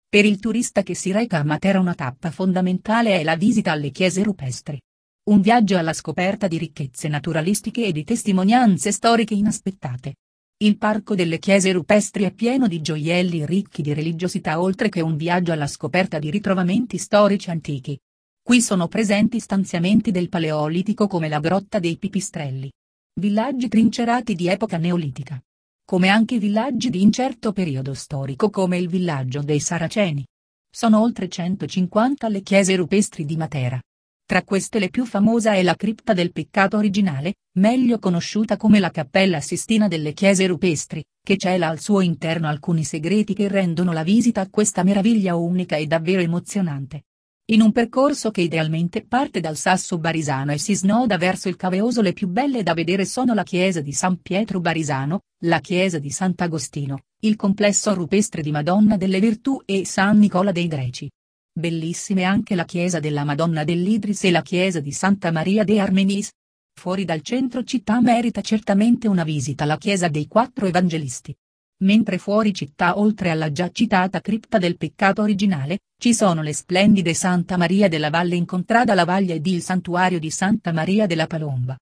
Per il turista che si reca a Matera una tappa fondamentale è la visita alle chiese rupestri. Un viaggio alla scoperta di ricchezze naturalistiche e di testimonianze storiche inaspettate. Il Parco delle Chiese Rupestri è pieno di gioielli ricchi di religiosità oltre che un viaggio alla scoperta di ritrovamenti storici antichi. Qui sono presenti stanziamenti del Paleolitico come la Grotta dei Pipistrelli. Villaggi trincerati di epoca neolitica. Come anche villaggi di incerto periodo storico come il villaggio dei Saraceni. Sono oltre 150 le chiese rupestri di Matera. Tra queste la più famosa è la Cripta del Peccato originale, meglio conosciuta come la Cappella Sistina delle Chiese Rupestri, che cela al suo interno alcuni segreti che rendono la visita a questa meraviglia unica e davvero emozionante. In un percorso che idealmente parte dal Sasso Barisano e si snoda verso il Caveoso, le più belle da vedere sono la chiesa di San Pietro Barisano, la chiesa di Sant'Agostino, il complesso rupestre di Madonna delle Virtù e San Nicola dei Greci. Bellissime anche la chiesa della Madonna dell'Idris e la chiesa di Santa Maria de Armenis. Fuori dal centro città merita certamente una visita alla chiesa dei Quattro Evangelisti. Mentre fuori città, oltre alla già citata Cripta del Peccato originale, ci sono le splendide Santa Maria della Valle in Contrada la Vaglia ed il santuario di Santa Maria della Palomba.